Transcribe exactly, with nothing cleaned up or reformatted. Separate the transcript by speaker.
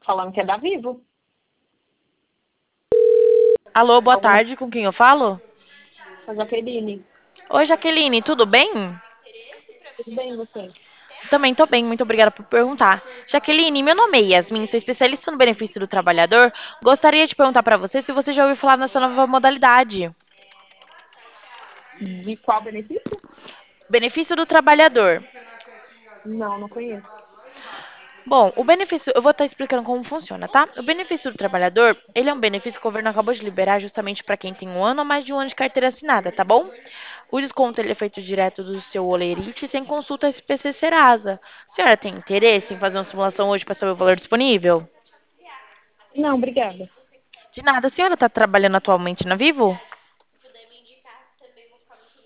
Speaker 1: falando que é da Vivo.
Speaker 2: Alô, boa
Speaker 1: Alguma
Speaker 2: tarde, com quem eu falo?
Speaker 1: com a Jaqueline.
Speaker 2: Oi, Jaqueline, tudo bem?
Speaker 1: Tudo bem, você?
Speaker 2: Também tô bem, muito obrigada por perguntar. Jaqueline, meu nome é Yasmin, sou especialista no benefício do trabalhador. Gostaria de perguntar para você se você já ouviu falar nessa nova modalidade.
Speaker 1: De qual benefício?
Speaker 2: Benefício do trabalhador.
Speaker 1: Não, não conheço.
Speaker 2: Bom, o benefício, eu vou estar explicando como funciona, tá? O benefício do trabalhador, ele é um benefício que o governo acabou de liberar justamente para quem tem um ano ou mais de um ano de carteira assinada, tá bom? O desconto ele é feito direto do seu Olerite sem consulta S P C Serasa. A senhora tem interesse em fazer uma simulação hoje para saber o valor disponível?
Speaker 1: Não, obrigada.
Speaker 2: De nada, a senhora está trabalhando atualmente na Vivo?